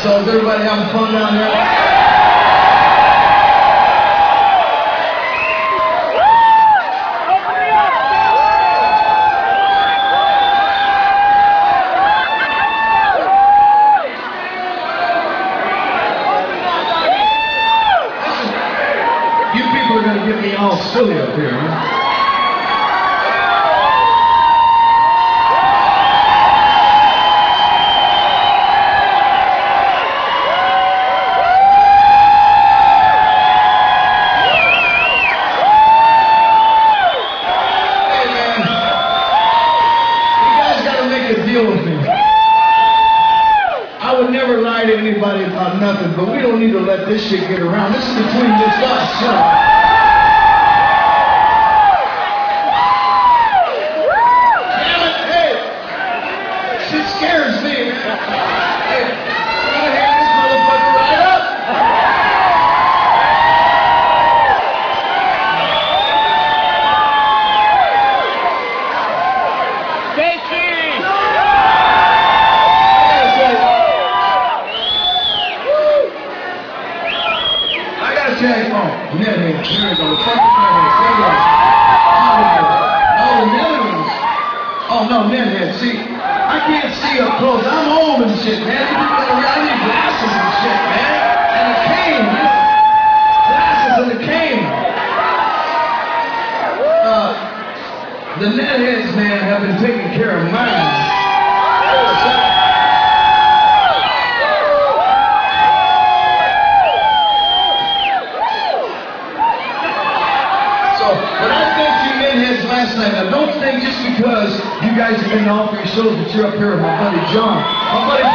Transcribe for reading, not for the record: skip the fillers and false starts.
So is everybody having fun down there? You people are going to get me all silly up here, huh? With me. I would never lie to anybody about nothing, but we don't need to let this shit get around. This is between just us, you know. Damn it, hey! Shit scares me, man. Hey, I'm gonna hang this motherfucker right up. Oh, Netheads. Here we go. The fucking Netheads. There we go. No, the Netherlands. Oh, no, Netheads. See, I can't see up close. I'm old and shit, man. I need glasses and shit, man. And a cane, you know. Glasses and a cane. The Netheads, man, have been taking care of mine. Last night. Now don't think just because you guys have been off your shows that you're up here with my buddy John. My buddy